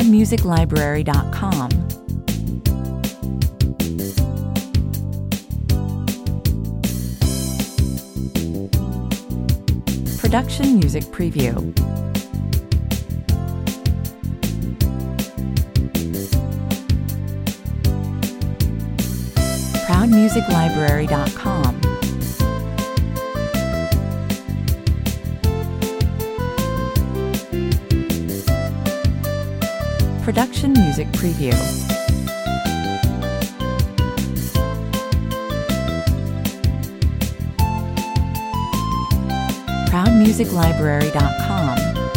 ProudMusicLibrary.com. Production Music Preview. ProudMusicLibrary.com. Production Music Preview. ProudMusicLibrary.com.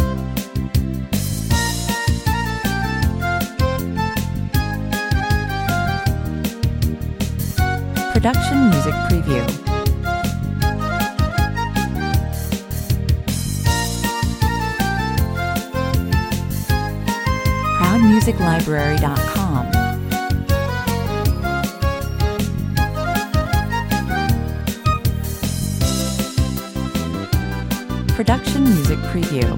Production Music Preview. ProudMusicLibrary.com. Production Music Preview.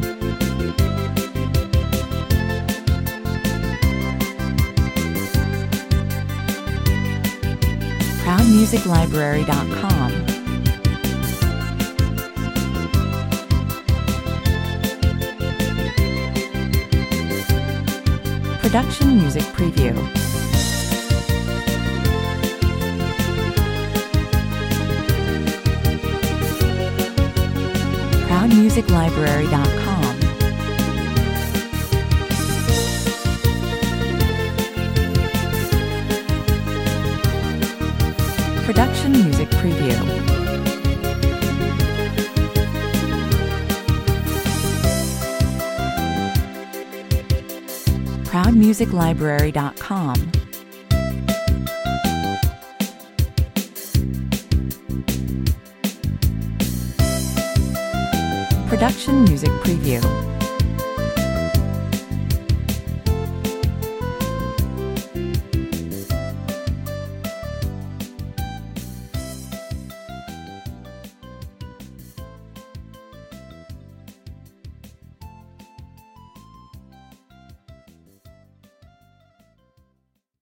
ProudMusicLibrary.com. Production Music Preview. ProudMusicLibrary.com. Production Music Preview. ProudMusicLibrary.com. Production Music Preview.